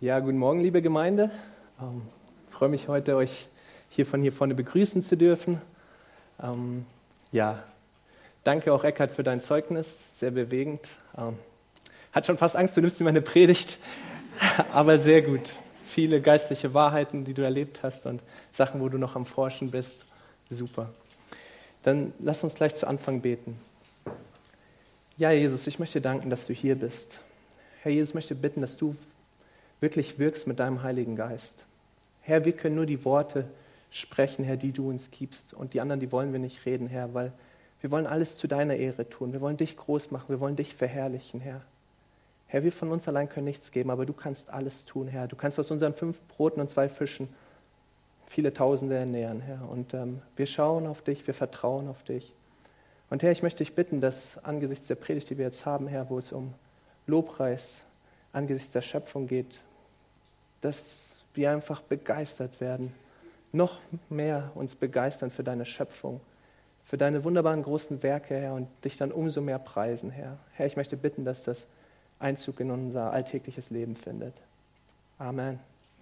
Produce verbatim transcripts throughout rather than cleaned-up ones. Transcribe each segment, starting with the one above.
Ja, guten Morgen, liebe Gemeinde. Ähm, ich freue mich heute, euch hier von hier vorne begrüßen zu dürfen. Ähm, ja, danke auch Eckhard für dein Zeugnis, sehr bewegend. Ähm, hat schon fast Angst, du nimmst mir meine Predigt, aber sehr gut. Viele geistliche Wahrheiten, die du erlebt hast und Sachen, wo du noch am Forschen bist. Super. Dann lass uns gleich zu Anfang beten. Ja, Jesus, ich möchte danken, dass du hier bist. Herr Jesus, ich möchte bitten, dass du wirklich wirkst mit deinem Heiligen Geist. Herr, wir können nur die Worte sprechen, Herr, die du uns gibst. Und die anderen, die wollen wir nicht reden, Herr, weil wir wollen alles zu deiner Ehre tun. Wir wollen dich groß machen, wir wollen dich verherrlichen, Herr. Herr, wir von uns allein können nichts geben, aber du kannst alles tun, Herr. Du kannst aus unseren fünf Broten und zwei Fischen viele Tausende ernähren, Herr. Und ähm, wir schauen auf dich, wir vertrauen auf dich. Und Herr, ich möchte dich bitten, dass angesichts der Predigt, die wir jetzt haben, Herr, wo es um Lobpreis angesichts der Schöpfung geht, dass wir einfach begeistert werden, noch mehr uns begeistern für deine Schöpfung, für deine wunderbaren großen Werke, Herr, und dich dann umso mehr preisen, Herr. Herr, ich möchte bitten, dass das Einzug in unser alltägliches Leben findet. Amen.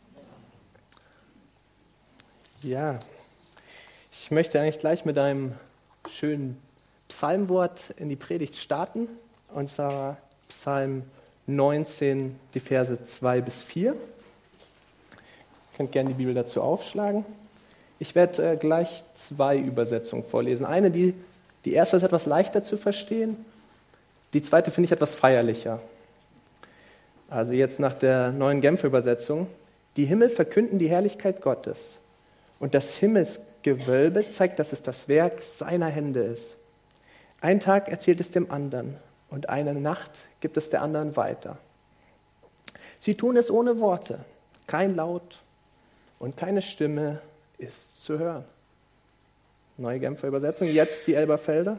Ja, ich möchte eigentlich gleich mit einem schönen Psalmwort in die Predigt starten, und zwar Psalm neunzehn, die Verse zwei bis vier. Ihr könnt gerne die Bibel dazu aufschlagen. Ich werde äh, gleich zwei Übersetzungen vorlesen. Eine, die, die erste ist etwas leichter zu verstehen, die zweite finde ich etwas feierlicher. Also jetzt nach der neuen Genfer Übersetzung. Die Himmel verkünden die Herrlichkeit Gottes, und das Himmelsgewölbe zeigt, dass es das Werk seiner Hände ist. Ein Tag erzählt es dem anderen, und eine Nacht gibt es der anderen weiter. Sie tun es ohne Worte, kein Laut und keine Stimme ist zu hören. Neue Genfer Übersetzung, jetzt die Elberfelder.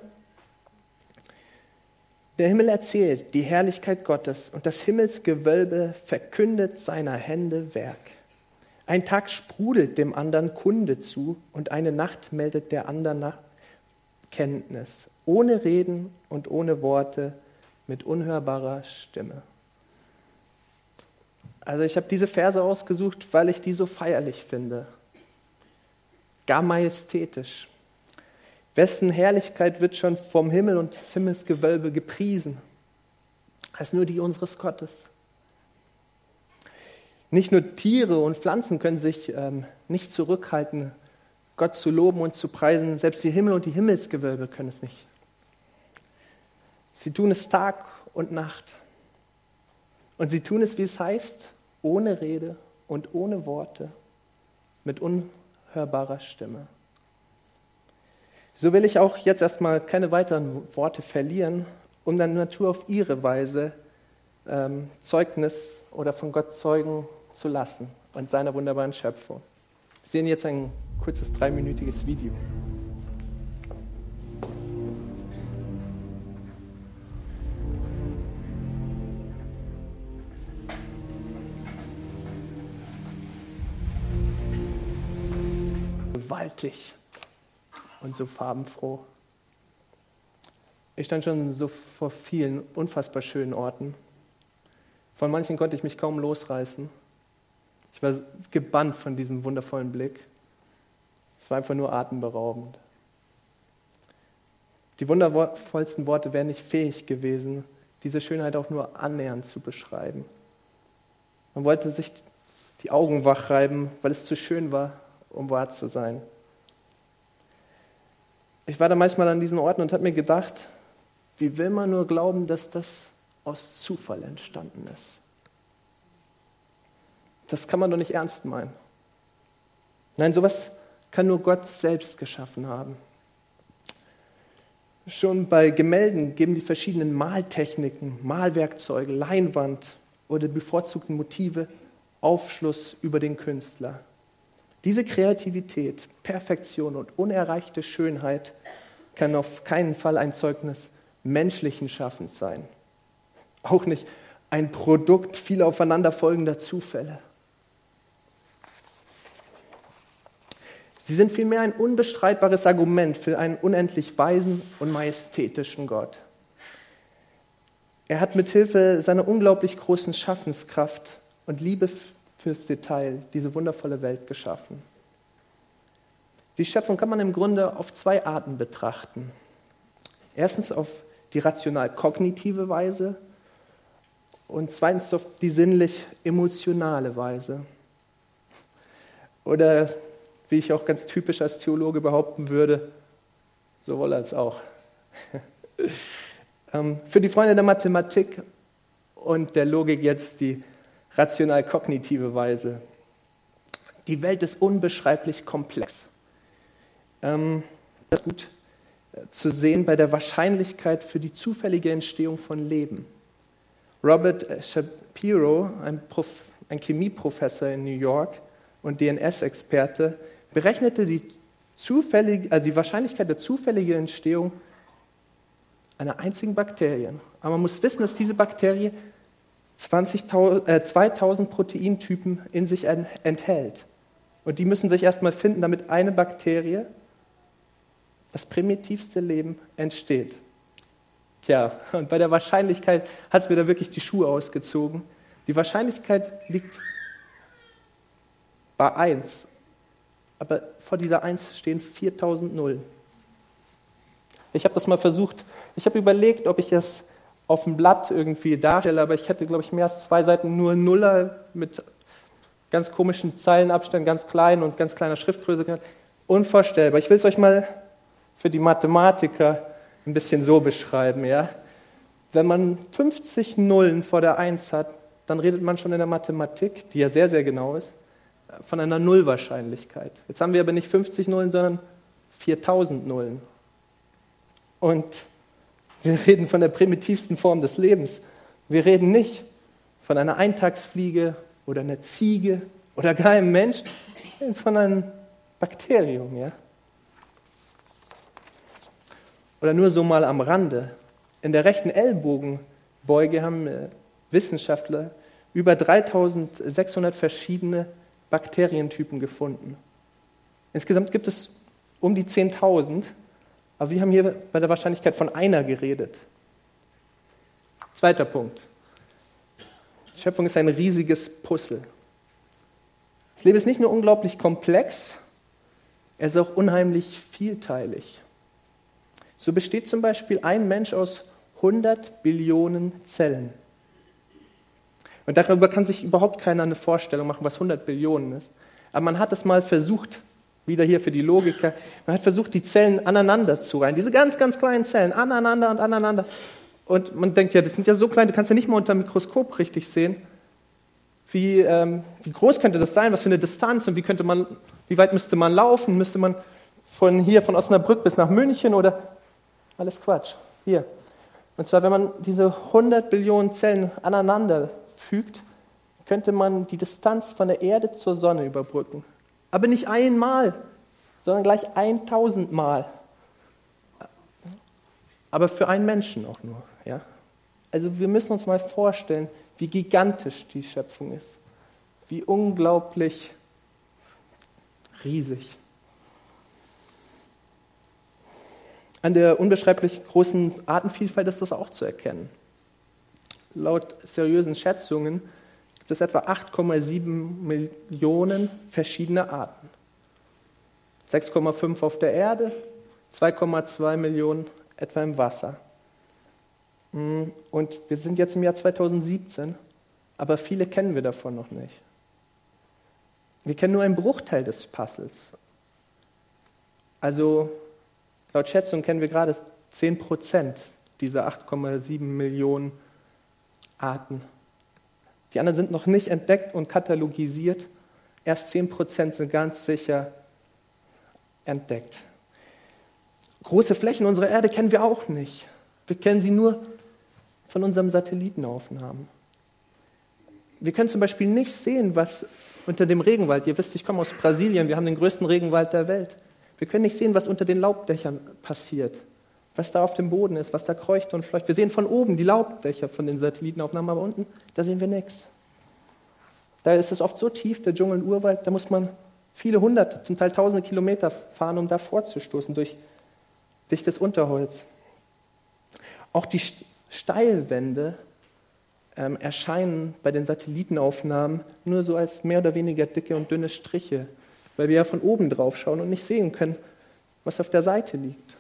Der Himmel erzählt die Herrlichkeit Gottes, und das Himmelsgewölbe verkündet seiner Hände Werk. Ein Tag sprudelt dem anderen Kunde zu, und eine Nacht meldet der anderen Kenntnis, ohne Reden und ohne Worte, mit unhörbarer Stimme. Also ich habe diese Verse ausgesucht, weil ich die so feierlich finde. Gar majestätisch. Wessen Herrlichkeit wird schon vom Himmel und des Himmelsgewölbe gepriesen, als nur die unseres Gottes. Nicht nur Tiere und Pflanzen können sich ähm, nicht zurückhalten, Gott zu loben und zu preisen. Selbst die Himmel und die Himmelsgewölbe können es nicht. Sie tun es Tag und Nacht. Und sie tun es, wie es heißt, ohne Rede und ohne Worte, mit unhörbarer Stimme. So will ich auch jetzt erstmal keine weiteren Worte verlieren, um dann Natur auf ihre Weise ähm, Zeugnis oder von Gott zeugen zu lassen und seiner wunderbaren Schöpfung. Wir sehen jetzt ein kurzes dreiminütiges Video. Gewaltig und so farbenfroh. Ich stand schon so vor vielen unfassbar schönen Orten. Von manchen konnte ich mich kaum losreißen. Ich war gebannt von diesem wundervollen Blick. Es war einfach nur atemberaubend. Die wundervollsten Worte wären nicht fähig gewesen, diese Schönheit auch nur annähernd zu beschreiben. Man wollte sich die Augen wach reiben, weil es zu schön war, um wahr zu sein. Ich war da manchmal an diesen Orten und habe mir gedacht, wie will man nur glauben, dass das aus Zufall entstanden ist? Das kann man doch nicht ernst meinen. Nein, sowas kann nur Gott selbst geschaffen haben. Schon bei Gemälden geben die verschiedenen Maltechniken, Malwerkzeuge, Leinwand oder bevorzugten Motive Aufschluss über den Künstler. Diese Kreativität, Perfektion und unerreichte Schönheit kann auf keinen Fall ein Zeugnis menschlichen Schaffens sein. Auch nicht ein Produkt vieler aufeinanderfolgender Zufälle. Sie sind vielmehr ein unbestreitbares Argument für einen unendlich weisen und majestätischen Gott. Er hat mithilfe seiner unglaublich großen Schaffenskraft und Liebe fürs Detail diese wundervolle Welt geschaffen. Die Schöpfung kann man im Grunde auf zwei Arten betrachten. Erstens auf die rational-kognitive Weise und zweitens auf die sinnlich-emotionale Weise. Oder, wie ich auch ganz typisch als Theologe behaupten würde, sowohl als auch. Für die Freunde der Mathematik und der Logik jetzt die rational-kognitive Weise. Die Welt ist unbeschreiblich komplex. Das ist gut zu sehen bei der Wahrscheinlichkeit für die zufällige Entstehung von Leben. Robert Shapiro, ein, Prof, ein Chemieprofessor in New York und D N S-Experte, berechnete die, zufällige, also die Wahrscheinlichkeit der zufälligen Entstehung einer einzigen Bakterie. Aber man muss wissen, dass diese Bakterie zwanzigtausend, äh, zweitausend Proteintypen in sich enthält. Und die müssen sich erstmal finden, damit eine Bakterie, das primitivste Leben, entsteht. Tja, und bei der Wahrscheinlichkeit hat es mir da wirklich die Schuhe ausgezogen. Die Wahrscheinlichkeit liegt bei eins, aber vor dieser eins stehen viertausend Nullen. Ich habe das mal versucht, ich habe überlegt, ob ich es auf dem Blatt irgendwie darstelle, aber ich hätte, glaube ich, mehr als zwei Seiten nur Nuller mit ganz komischen Zeilenabständen, ganz klein und ganz kleiner Schriftgröße. Unvorstellbar. Ich will es euch mal für die Mathematiker ein bisschen so beschreiben. Ja? Wenn man fünfzig Nullen vor der eins hat, dann redet man schon in der Mathematik, die ja sehr, sehr genau ist, von einer Nullwahrscheinlichkeit. Jetzt haben wir aber nicht fünfzig Nullen, sondern viertausend Nullen. Und wir reden von der primitivsten Form des Lebens. Wir reden nicht von einer Eintagsfliege oder einer Ziege oder gar einem Menschen, von einem Bakterium. Ja? Oder nur so mal am Rande. In der rechten Ellbogenbeuge haben Wissenschaftler über dreitausendsechshundert verschiedene Bakterientypen gefunden. Insgesamt gibt es um die zehntausend, aber wir haben hier bei der Wahrscheinlichkeit von einer geredet. Zweiter Punkt. Die Schöpfung ist ein riesiges Puzzle. Das Leben ist nicht nur unglaublich komplex, es ist auch unheimlich vielteilig. So besteht zum Beispiel ein Mensch aus hundert Billionen Zellen. Und darüber kann sich überhaupt keiner eine Vorstellung machen, was hundert Billionen ist. Aber man hat es mal versucht, wieder hier für die Logiker, man hat versucht, die Zellen aneinander zu reihen. Diese ganz, ganz kleinen Zellen, aneinander und aneinander. Und man denkt ja, das sind ja so klein, du kannst ja nicht mal unter dem Mikroskop richtig sehen. Wie, ähm, wie groß könnte das sein, was für eine Distanz und wie könnte man, wie weit müsste man laufen? Müsste man von hier, von Osnabrück bis nach München oder... Alles Quatsch. Hier. Und zwar, wenn man diese hundert Billionen Zellen aneinander fügt, könnte man die Distanz von der Erde zur Sonne überbrücken. Aber nicht einmal, sondern gleich eintausendmal. Aber für einen Menschen auch nur. Ja? Also wir müssen uns mal vorstellen, wie gigantisch die Schöpfung ist. Wie unglaublich riesig. An der unbeschreiblich großen Artenvielfalt ist das auch zu erkennen. Laut seriösen Schätzungen gibt es etwa acht Komma sieben Millionen verschiedene Arten. sechs Komma fünf auf der Erde, zwei Komma zwei Millionen etwa im Wasser. Und wir sind jetzt im Jahr zweitausendsiebzehn, aber viele kennen wir davon noch nicht. Wir kennen nur einen Bruchteil des Puzzles. Also laut Schätzung kennen wir gerade zehn Prozent dieser acht Komma sieben Millionen Arten. Die anderen sind noch nicht entdeckt und katalogisiert. Erst zehn Prozent sind ganz sicher entdeckt. Große Flächen unserer Erde kennen wir auch nicht. Wir kennen sie nur von unseren Satellitenaufnahmen. Wir können zum Beispiel nicht sehen, was unter dem Regenwald, ihr wisst, ich komme aus Brasilien, wir haben den größten Regenwald der Welt. Wir können nicht sehen, was unter den Laubdächern passiert, was da auf dem Boden ist, was da kreucht und fleucht. Wir sehen von oben die Laubdächer von den Satellitenaufnahmen, aber unten, da sehen wir nichts. Da ist es oft so tief, der Dschungel und Urwald, da muss man viele hunderte, zum Teil tausende Kilometer fahren, um da vorzustoßen durch dichtes Unterholz. Auch die Steilwände ähm, erscheinen bei den Satellitenaufnahmen nur so als mehr oder weniger dicke und dünne Striche, weil wir ja von oben drauf schauen und nicht sehen können, was auf der Seite liegt.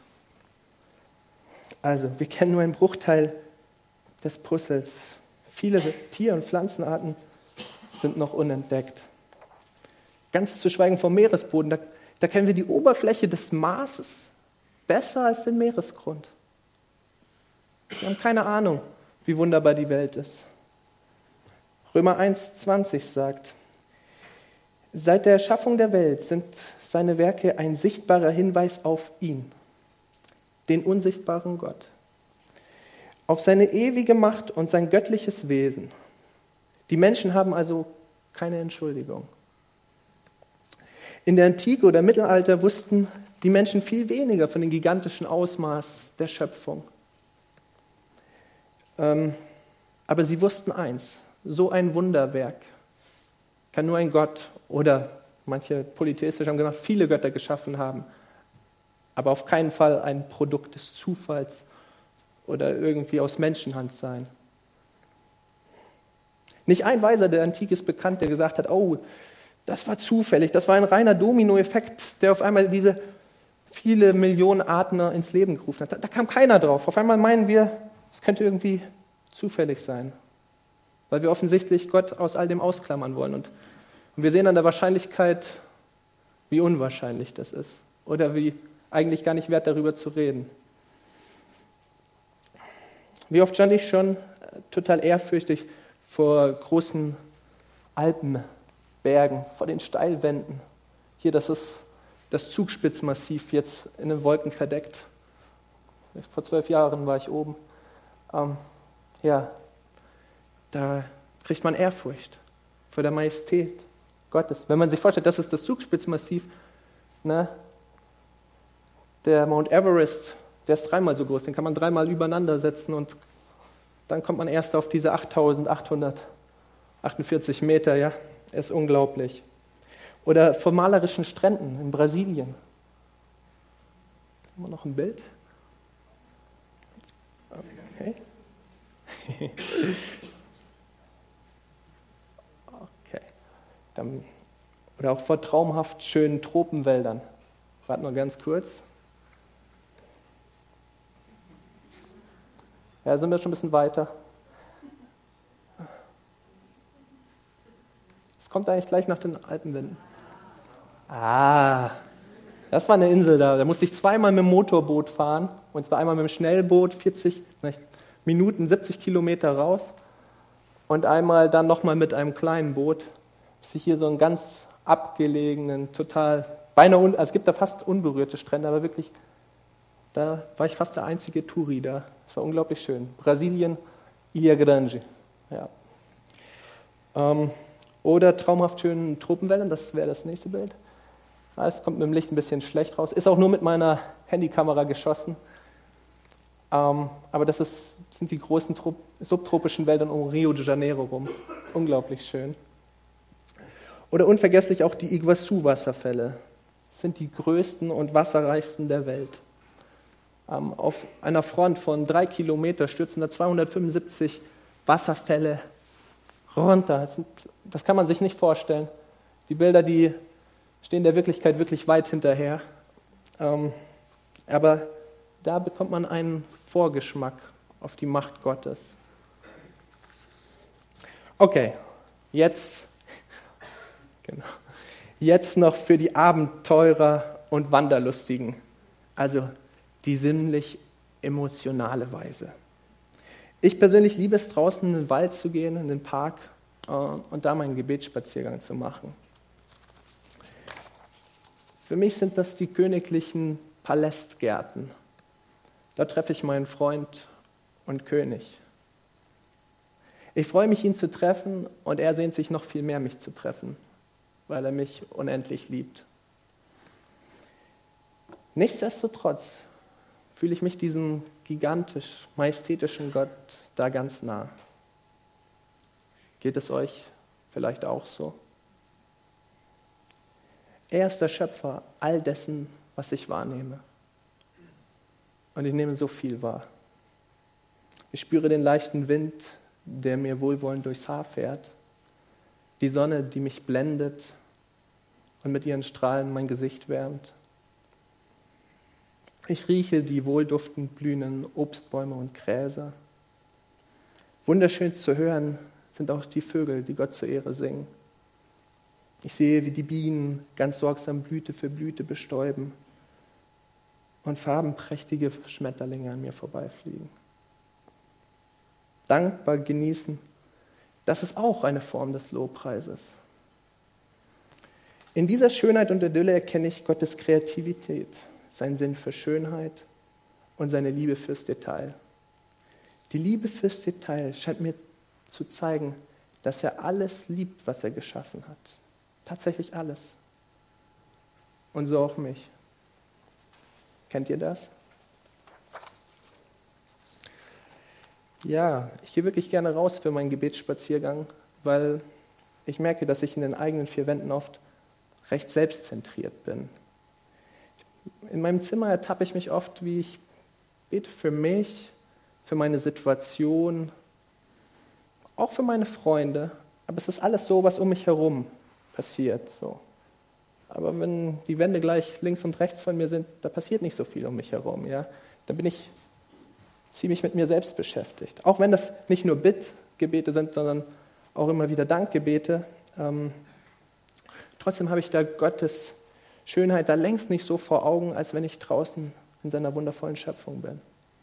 Also, wir kennen nur einen Bruchteil des Puzzles. Viele Tier- und Pflanzenarten sind noch unentdeckt. Ganz zu schweigen vom Meeresboden, da, da kennen wir die Oberfläche des Marses besser als den Meeresgrund. Wir haben keine Ahnung, wie wunderbar die Welt ist. Römer eins zwanzig sagt, seit der Erschaffung der Welt sind seine Werke ein sichtbarer Hinweis auf ihn, den unsichtbaren Gott, auf seine ewige Macht und sein göttliches Wesen. Die Menschen haben also keine Entschuldigung. In der Antike oder Mittelalter wussten die Menschen viel weniger von dem gigantischen Ausmaß der Schöpfung. Ähm, aber sie wussten eins, so ein Wunderwerk kann nur ein Gott oder manche polytheistisch haben gesagt, viele Götter geschaffen haben, aber auf keinen Fall ein Produkt des Zufalls oder irgendwie aus Menschenhand sein. Nicht ein Weiser der Antike ist bekannt, der gesagt hat, oh, das war zufällig, das war ein reiner Dominoeffekt, der auf einmal diese viele Millionen Arten ins Leben gerufen hat. Da, da kam keiner drauf. Auf einmal meinen wir, es könnte irgendwie zufällig sein, weil wir offensichtlich Gott aus all dem ausklammern wollen. Und, und wir sehen an der Wahrscheinlichkeit, wie unwahrscheinlich das ist oder wie eigentlich gar nicht wert, darüber zu reden. Wie oft stand ich schon total ehrfürchtig vor großen Alpenbergen, vor den Steilwänden. Hier, das ist das Zugspitzmassiv, jetzt in den Wolken verdeckt. Vor zwölf Jahren war ich oben. Ähm, ja, da kriegt man Ehrfurcht vor der Majestät Gottes. Wenn man sich vorstellt, das ist das Zugspitzmassiv, ne? Der Mount Everest, der ist dreimal so groß, den kann man dreimal übereinander setzen und dann kommt man erst auf diese achttausendachthundertachtundvierzig Meter, ja, ist unglaublich. Oder vor malerischen Stränden in Brasilien. Haben wir noch ein Bild? Okay. Okay. Dann, oder auch vor traumhaft schönen Tropenwäldern. Warte nur ganz kurz. Ja, sind wir schon ein bisschen weiter. Es kommt eigentlich gleich nach den Alpenwänden. Ah, das war eine Insel da. Da musste ich zweimal mit dem Motorboot fahren. Und zwar einmal mit dem Schnellboot, vierzig Minuten, siebzig Kilometer raus. Und einmal dann nochmal mit einem kleinen Boot. Bis ich hier so einen ganz abgelegenen, total, beinahe, un, also es gibt da fast unberührte Strände, aber wirklich, da war ich fast der einzige Touri da. Das war unglaublich schön. Brasilien, Ilha Grande. Ja. Ähm, oder traumhaft schönen Tropenwäldern, das wäre das nächste Bild. Es kommt mit dem Licht ein bisschen schlecht raus. Ist auch nur mit meiner Handykamera geschossen. Ähm, aber das ist, sind die großen Trop- subtropischen Wälder um Rio de Janeiro rum. Unglaublich schön. Oder unvergesslich auch die Iguazu-Wasserfälle. Das sind die größten und wasserreichsten der Welt. Ähm, auf einer Front von drei Kilometer stürzen da zweihundertfünfundsiebzig Wasserfälle runter. Das, sind, das kann man sich nicht vorstellen. Die Bilder, die stehen der Wirklichkeit wirklich weit hinterher. Ähm, aber da bekommt man einen Vorgeschmack auf die Macht Gottes. Okay, jetzt, genau, jetzt noch für die Abenteurer und Wanderlustigen, also die sinnlich-emotionale Weise. Ich persönlich liebe es, draußen in den Wald zu gehen, in den Park äh, und da meinen Gebetsspaziergang zu machen. Für mich sind das die königlichen Palästgärten. Da treffe ich meinen Freund und König. Ich freue mich, ihn zu treffen, und er sehnt sich noch viel mehr, mich zu treffen, weil er mich unendlich liebt. Nichtsdestotrotz fühle ich mich diesem gigantisch, majestätischen Gott da ganz nah. Geht es euch vielleicht auch so? Er ist der Schöpfer all dessen, was ich wahrnehme. Und ich nehme so viel wahr. Ich spüre den leichten Wind, der mir wohlwollend durchs Haar fährt, die Sonne, die mich blendet und mit ihren Strahlen mein Gesicht wärmt. Ich rieche die wohlduftend blühenden Obstbäume und Gräser. Wunderschön zu hören sind auch die Vögel, die Gott zur Ehre singen. Ich sehe, wie die Bienen ganz sorgsam Blüte für Blüte bestäuben und farbenprächtige Schmetterlinge an mir vorbeifliegen. Dankbar genießen, das ist auch eine Form des Lobpreises. In dieser Schönheit und Idylle erkenne ich Gottes Kreativität, seinen Sinn für Schönheit und seine Liebe fürs Detail. Die Liebe fürs Detail scheint mir zu zeigen, dass er alles liebt, was er geschaffen hat. Tatsächlich alles. Und so auch mich. Kennt ihr das? Ja, ich gehe wirklich gerne raus für meinen Gebetsspaziergang, weil ich merke, dass ich in den eigenen vier Wänden oft recht selbstzentriert bin. In meinem Zimmer ertappe ich mich oft, wie ich bete für mich, für meine Situation, auch für meine Freunde, aber es ist alles so, was um mich herum passiert. So. Aber wenn die Wände gleich links und rechts von mir sind, da passiert nicht so viel um mich herum. Ja? Da bin ich ziemlich mit mir selbst beschäftigt. Auch wenn das nicht nur Bittgebete sind, sondern auch immer wieder Dankgebete. Ähm, trotzdem habe ich da Gottes Schönheit da längst nicht so vor Augen, als wenn ich draußen in seiner wundervollen Schöpfung bin.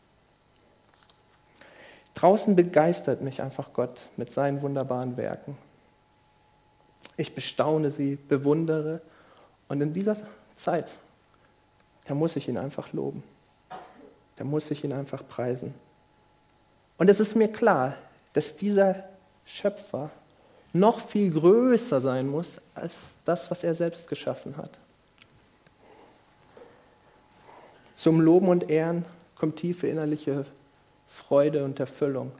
Draußen begeistert mich einfach Gott mit seinen wunderbaren Werken. Ich bestaune sie, bewundere und in dieser Zeit, da muss ich ihn einfach loben. Da muss ich ihn einfach preisen. Und es ist mir klar, dass dieser Schöpfer noch viel größer sein muss als das, was er selbst geschaffen hat. Zum Loben und Ehren kommt tiefe innerliche Freude und Erfüllung.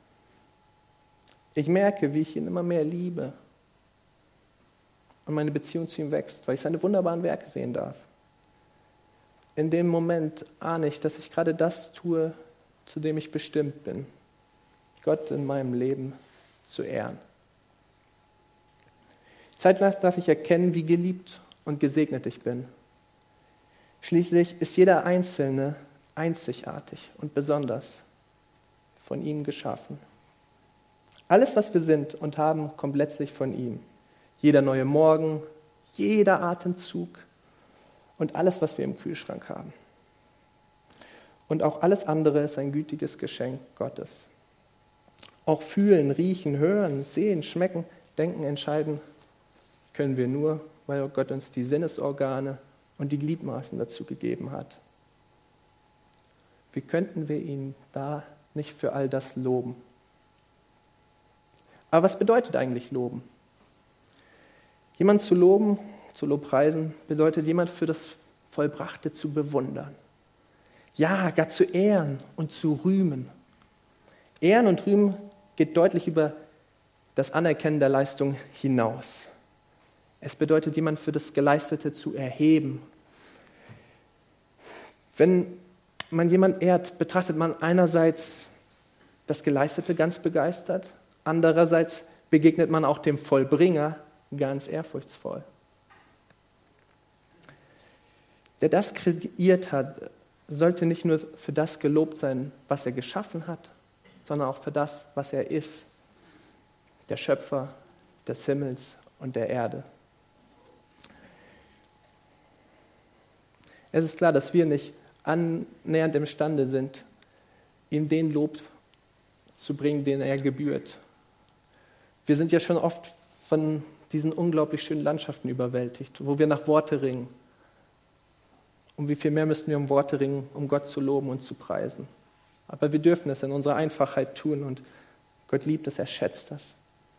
Ich merke, wie ich ihn immer mehr liebe und meine Beziehung zu ihm wächst, weil ich seine wunderbaren Werke sehen darf. In dem Moment ahne ich, dass ich gerade das tue, zu dem ich bestimmt bin, Gott in meinem Leben zu ehren. Zeitgleich darf ich erkennen, wie geliebt und gesegnet ich bin. Schließlich ist jeder Einzelne einzigartig und besonders von ihm geschaffen. Alles, was wir sind und haben, kommt letztlich von ihm. Jeder neue Morgen, jeder Atemzug und alles, was wir im Kühlschrank haben. Und auch alles andere ist ein gütiges Geschenk Gottes. Auch fühlen, riechen, hören, sehen, schmecken, denken, entscheiden können wir nur, weil Gott uns die Sinnesorgane und die Gliedmaßen dazu gegeben hat. Wie könnten wir ihn da nicht für all das loben? Aber was bedeutet eigentlich loben? Jemand zu loben, zu lobpreisen, bedeutet jemand für das Vollbrachte zu bewundern. Ja, gar zu ehren und zu rühmen. Ehren und Rühmen geht deutlich über das Anerkennen der Leistung hinaus. Es bedeutet, jemand für das Geleistete zu erheben. Wenn man jemanden ehrt, betrachtet man einerseits das Geleistete ganz begeistert, andererseits begegnet man auch dem Vollbringer ganz ehrfurchtsvoll. Der das kreiert hat, sollte nicht nur für das gelobt sein, was er geschaffen hat, sondern auch für das, was er ist, der Schöpfer des Himmels und der Erde. Es ist klar, dass wir nicht annähernd imstande sind, ihm den Lob zu bringen, den er gebührt. Wir sind ja schon oft von diesen unglaublich schönen Landschaften überwältigt, wo wir nach Worte ringen. Um wie viel mehr müssten wir um Worte ringen, um Gott zu loben und zu preisen. Aber wir dürfen es in unserer Einfachheit tun und Gott liebt es, er schätzt das.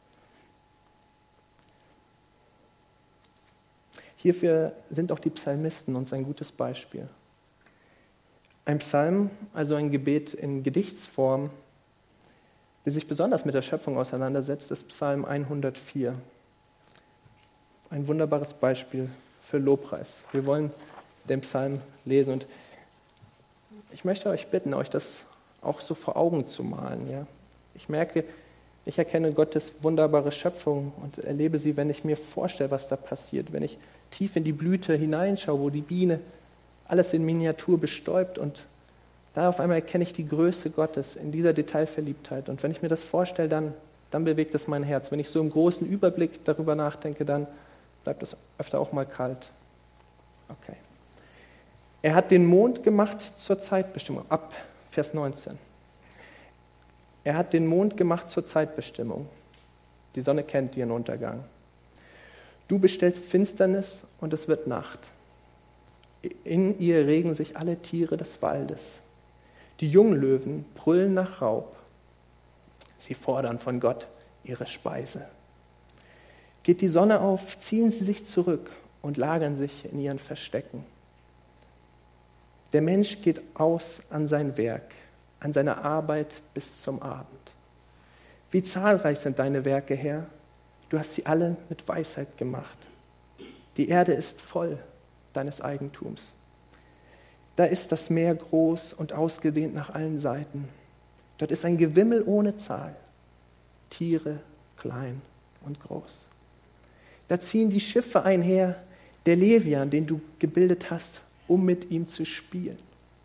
Hierfür sind auch die Psalmisten uns ein gutes Beispiel. Ein Psalm, also ein Gebet in Gedichtsform, der sich besonders mit der Schöpfung auseinandersetzt, ist Psalm hundertvier. Ein wunderbares Beispiel für Lobpreis. Wir wollen den Psalm lesen und ich möchte euch bitten, euch das auch so vor Augen zu malen. Ja? Ich merke, Ich erkenne Gottes wunderbare Schöpfung und erlebe sie, wenn ich mir vorstelle, was da passiert, wenn ich tief in die Blüte hineinschaue, wo die Biene alles in Miniatur bestäubt und da auf einmal erkenne ich die Größe Gottes in dieser Detailverliebtheit. Und wenn ich mir das vorstelle, dann, dann bewegt es mein Herz. Wenn ich so im großen Überblick darüber nachdenke, dann bleibt es öfter auch mal kalt. Okay. Er hat den Mond gemacht zur Zeitbestimmung, ab Vers neunzehn. Er hat den Mond gemacht zur Zeitbestimmung. Die Sonne kennt ihren Untergang. Du bestellst Finsternis und es wird Nacht. In ihr regen sich alle Tiere des Waldes. Die Junglöwen brüllen nach Raub. Sie fordern von Gott ihre Speise. Geht die Sonne auf, ziehen sie sich zurück und lagern sich in ihren Verstecken. Der Mensch geht aus an sein Werk, an seine Arbeit bis zum Abend. Wie zahlreich sind deine Werke, Herr? Du hast sie alle mit Weisheit gemacht. Die Erde ist voll deines Eigentums. Da ist das Meer groß und ausgedehnt nach allen Seiten. Dort ist ein Gewimmel ohne Zahl. Tiere, klein und groß. Da ziehen die Schiffe einher, der Levian, den du gebildet hast, um mit ihm zu spielen.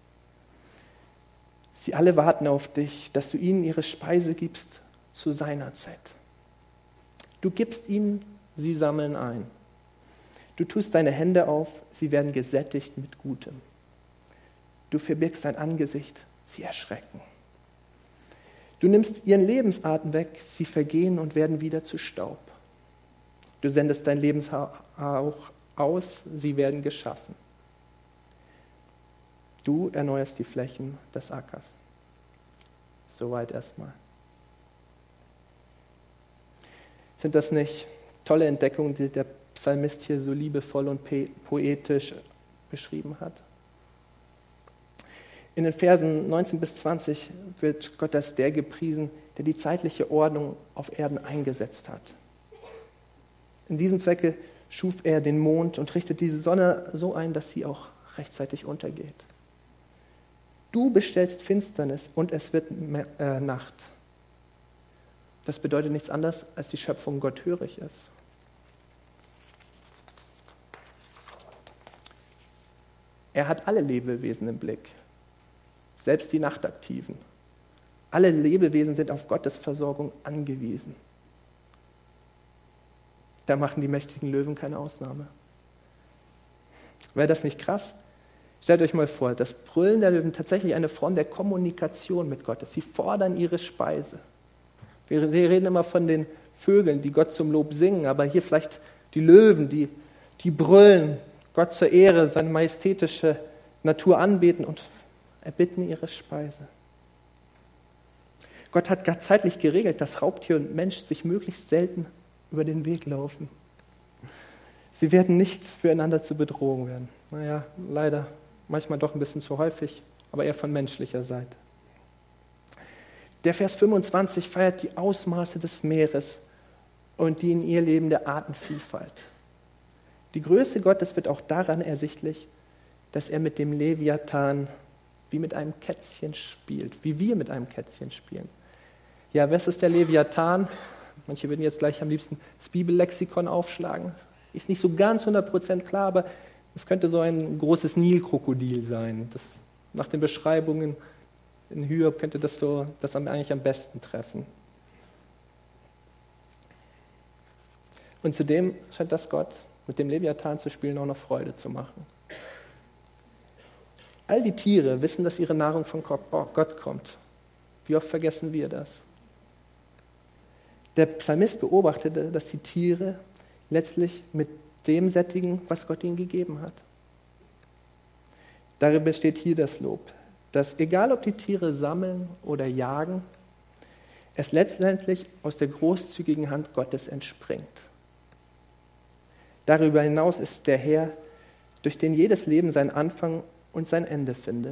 Sie alle warten auf dich, dass du ihnen ihre Speise gibst zu seiner Zeit. Du gibst ihnen, sie sammeln ein. Du tust deine Hände auf, sie werden gesättigt mit Gutem. Du verbirgst dein Angesicht, sie erschrecken. Du nimmst ihren Lebensatem weg, sie vergehen und werden wieder zu Staub. Du sendest dein Lebenshauch aus, sie werden geschaffen. Du erneuerst die Flächen des Ackers. Soweit erstmal. Sind das nicht tolle Entdeckungen, die der Psalmist hier so liebevoll und poetisch beschrieben hat? In den Versen neunzehn bis zwanzig wird Gott als der gepriesen, der die zeitliche Ordnung auf Erden eingesetzt hat. In diesem Zwecke schuf er den Mond und richtet diese Sonne so ein, dass sie auch rechtzeitig untergeht. Du bestellst Finsternis und es wird äh, Nacht. Das bedeutet nichts anderes, als die Schöpfung gotthörig ist. Er hat alle Lebewesen im Blick, selbst die Nachtaktiven. Alle Lebewesen sind auf Gottes Versorgung angewiesen. Da machen die mächtigen Löwen keine Ausnahme. Wäre das nicht krass? Stellt euch mal vor, das Brüllen der Löwen tatsächlich eine Form der Kommunikation mit Gott ist. Sie fordern ihre Speise. Wir reden immer von den Vögeln, die Gott zum Lob singen, aber hier vielleicht die Löwen, die, die brüllen, Gott zur Ehre, seine majestätische Natur anbeten und erbitten ihre Speise. Gott hat gar zeitlich geregelt, dass Raubtier und Mensch sich möglichst selten über den Weg laufen. Sie werden nicht füreinander zur Bedrohung werden. Naja, leider manchmal doch ein bisschen zu häufig, aber eher von menschlicher Seite. Der Vers fünfundzwanzig feiert die Ausmaße des Meeres und die in ihr lebende Artenvielfalt. Die Größe Gottes wird auch daran ersichtlich, dass er mit dem Leviathan wie mit einem Kätzchen spielt, wie wir mit einem Kätzchen spielen. Ja, was ist der Leviathan? Manche würden jetzt gleich am liebsten das Bibellexikon aufschlagen. Ist nicht so ganz hundert Prozent klar, aber es könnte so ein großes Nilkrokodil sein. Das, nach den Beschreibungen in Hiob könnte das so das eigentlich am besten treffen. Und zudem scheint das Gott mit dem Leviathan zu spielen auch noch Freude zu machen. All die Tiere wissen, dass ihre Nahrung von Gott kommt. Wie oft vergessen wir das? Der Psalmist beobachtete, dass die Tiere letztlich mit dem sättigen, was Gott ihnen gegeben hat. Darin besteht hier das Lob, dass egal ob die Tiere sammeln oder jagen, es letztendlich aus der großzügigen Hand Gottes entspringt. Darüber hinaus ist der Herr, durch den jedes Leben seinen Anfang und sein Ende findet.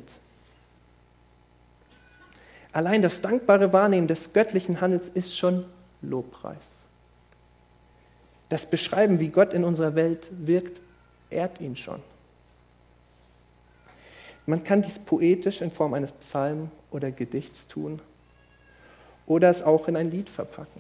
Allein das dankbare Wahrnehmen des göttlichen Handels ist schon Lobpreis. Das Beschreiben, wie Gott in unserer Welt wirkt, ehrt ihn schon. Man kann dies poetisch in Form eines Psalms oder Gedichts tun oder es auch in ein Lied verpacken.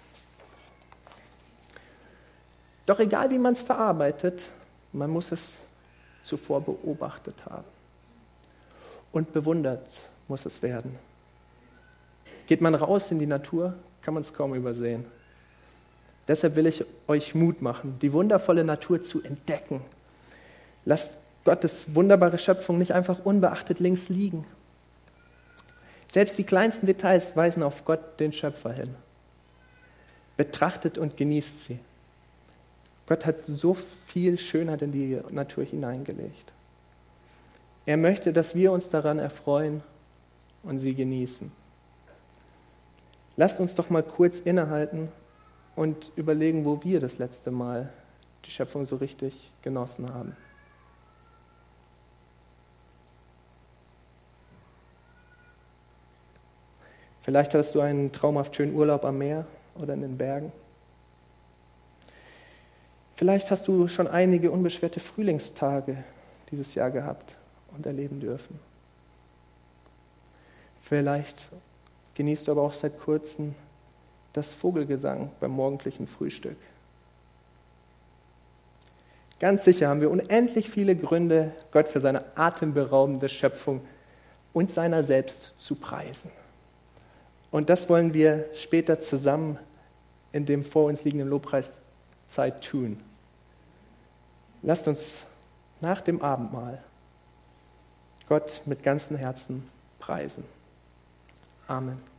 Doch egal, wie man es verarbeitet, man muss es zuvor beobachtet haben. Und bewundert muss es werden. Geht man raus in die Natur, kann man es kaum übersehen. Deshalb will ich euch Mut machen, die wundervolle Natur zu entdecken. Lasst Gottes wunderbare Schöpfung nicht einfach unbeachtet links liegen. Selbst die kleinsten Details weisen auf Gott, den Schöpfer, hin. Betrachtet und genießt sie. Gott hat so viel Schönheit in die Natur hineingelegt. Er möchte, dass wir uns daran erfreuen und sie genießen. Lasst uns doch mal kurz innehalten und überlegen, wo wir das letzte Mal die Schöpfung so richtig genossen haben. Vielleicht hattest du einen traumhaft schönen Urlaub am Meer oder in den Bergen. Vielleicht hast du schon einige unbeschwerte Frühlingstage dieses Jahr gehabt und erleben dürfen. Vielleicht genießt du aber auch seit kurzem das Vogelgesang beim morgendlichen Frühstück. Ganz sicher haben wir unendlich viele Gründe, Gott für seine atemberaubende Schöpfung und seiner selbst zu preisen. Und das wollen wir später zusammen in dem vor uns liegenden Lobpreiszeit tun. Lasst uns nach dem Abendmahl Gott mit ganzem Herzen preisen. Amen.